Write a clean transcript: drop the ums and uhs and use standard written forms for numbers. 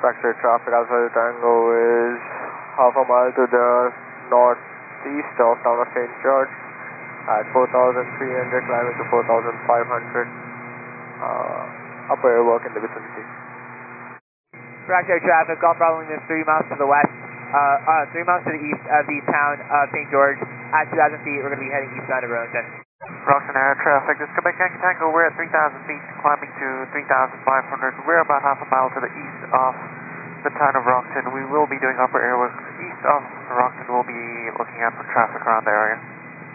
Roxanne traffic Alpha Tango is half a mile to the northeast of town of St. George at 4,300, climbing to 4,500. Upper airwork in the vicinity. Roxanne traffic, Golf Bravo is 3 miles to the west, 3 miles to the east of the town of St. George. At 2,000 feet, we're going to be heading eastbound of Burlington. Roxanne Air traffic, this is Quebec Yankee Tango. We're at 3,000 feet, climbing to 3,500. We're about half a mile to the east of the town of Rockton. We will be doing upper airwork east of Rockton. We'll be looking out for traffic around the area.